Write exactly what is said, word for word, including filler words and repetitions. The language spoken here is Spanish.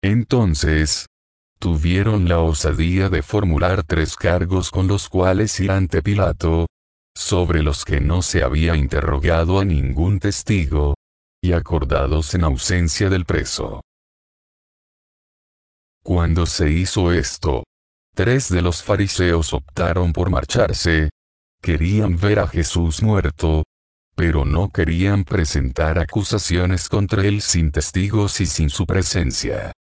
Entonces, tuvieron la osadía de formular tres cargos con los cuales ir ante Pilato, sobre los que no se había interrogado a ningún testigo, y acordados en ausencia del preso. Cuando se hizo esto, tres de los fariseos optaron por marcharse. Querían ver a Jesús muerto, pero no querían presentar acusaciones contra él sin testigos y sin su presencia.